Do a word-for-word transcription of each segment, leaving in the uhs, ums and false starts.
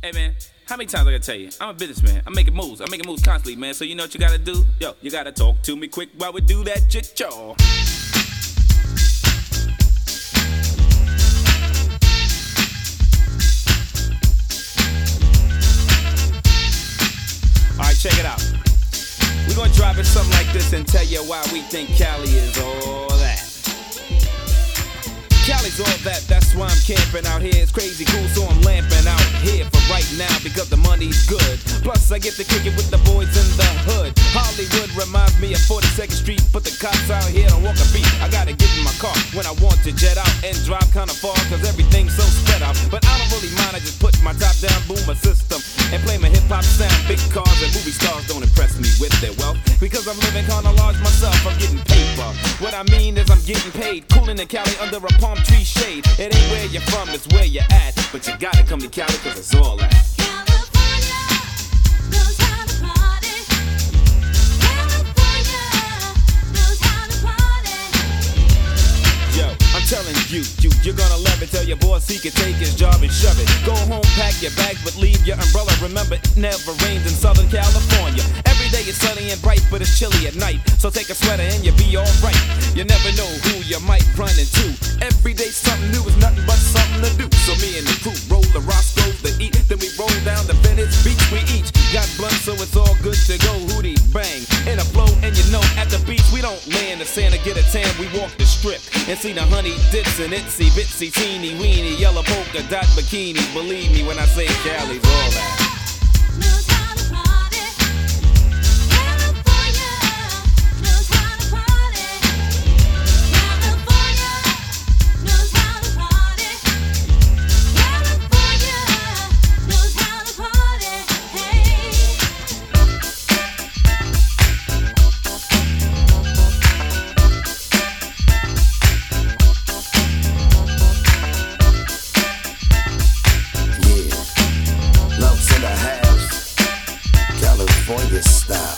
Hey man, how many times I gotta tell you? I'm a businessman. I'm making moves. I'm making moves constantly, man. So you know what you gotta do? Yo, you gotta talk to me quick while we do that shit, y'all. Alright, check it out. We're gonna drop it something like this and tell you why we think Cali is all that. Cali's all that, that's why I'm camping out here. It's crazy cool, so I'm lamping out here for right now because the money's good. Plus, I get to kick it with the boys in the hood. Hollywood reminds me of forty-second Street. Put the cops out here, don't walk a beat. I gotta get in my car when I want to jet out and drive kinda far cause everything's so spread out. But I don't really mind, I just put my top down, boom my system, and play my hip hop sound. Big cars and movie stars don't impress me with their wealth because I'm living kinda large myself, I'm getting paper. What I mean is I'm getting paid. Coolin' in Cali under a palm tree shade. It ain't where you're from, it's where you're at. But you gotta come to Cali cause it's all that. California knows how to party. California knows how to party. Yo, I'm telling you, you, you're gonna love it. Tell your boss he can take his job and shove it. Go home, pack your bags, but leave your umbrella. Remember, it never rains in Southern California. Every day is sunny and bright, but it's chilly at night. So take a sweater and you'll be alright. You never know who you might run into. Every day something new is nothing but something to do. So me and the crew roll the Roscoe's to eat. Then we roll down the Venice Beach. We each got blunt, so it's all good to go. Hootie bang in a flow, and you know at the beach we don't land the sand to get a tan. We walk the strip and see the honey dips and itsy bitsy teeny weeny yellow polka dot bikinis. Believe me when I say Cali's all that. Knows how to party. California knows how to party. California knows how to party. California knows how to party. Hey. Yeah, love's in the house, California style.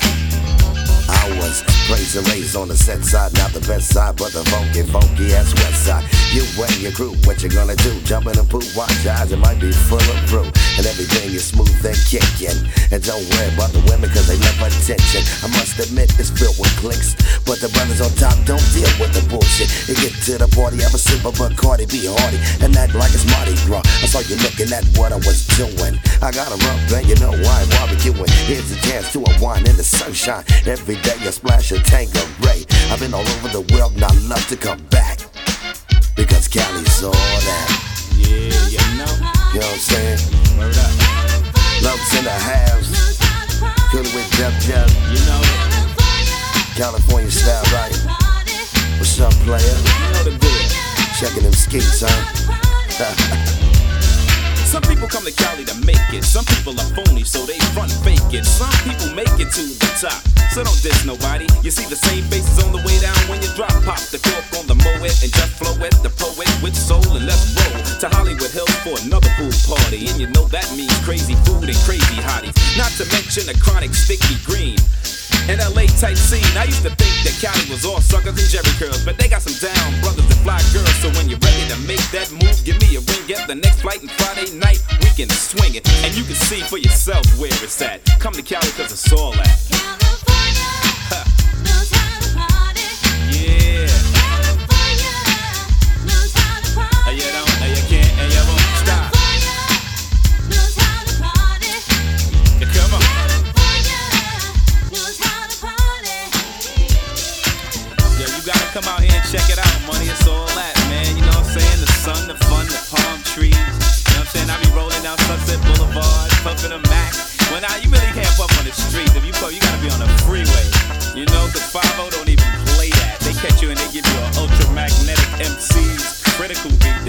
I was praising raised on the set side, not the best side, but the funky, funky ass west side. You and your crew, what you gonna do? Jump in the pool, watch eyes, it might be full of brew. And everything is smooth and kicking. And don't worry about the women, cause they love attention. I must admit, it's filled with clicks. But the brothers on top don't deal with the bullshit. You get to the party, have a sip of Bacardi, be hardy, and act like it's Mardi Gras. I saw you looking at what I was doing. I got a rump, and you know why I'm barbecuing. Here's a chance to unwind in the sunshine. Every day a splash of Tanqueray. I've been all over the world, and I love to come back. Because Cali's all that. Yeah, you know. You know what I'm saying? Word up. Love's in the house. Coolin' with Jub Jub. You know it. California style, right? What's up, player? You know the deal. Checking them skates, huh? Some people come to Cali to make it. Some people are phony, so they front fake it. Some people make it to the top, so don't diss nobody. You see the same faces on the way down when you drop. Pop the cork on the Moet and just flow it. The poet with soul and let's roll to Hollywood Hills for another pool party. And you know that means crazy food and crazy hotties. Not to mention a chronic sticky green. And L A type scene. I used to think that Cali was all suckers and jerry curls, but they got some down brothers and fly girls. So when you're ready to make that move, give me a ring. Get the next flight and Friday night we can swing it, and you can see for yourself where it's at. Come to Cali 'cause it's all that. California knows how to party. Yeah. California knows how to party. And you don't, and you can't, and you won't stop. California knows how to party. Yeah, come on. California knows how to party. Yo, you gotta come out here and check it out, money. It's all that, man. You know what I'm saying? The sun, the fun, the palm trees. You know what I'm saying? I be rolling down Sunset Boulevard, puffing a Mac. Well, now you really can't puff on the streets. If you puff, you gotta be on the freeway. You know, 'cause five oh don't even play that. They catch you and they give you an ultramagnetic M C's critical beat.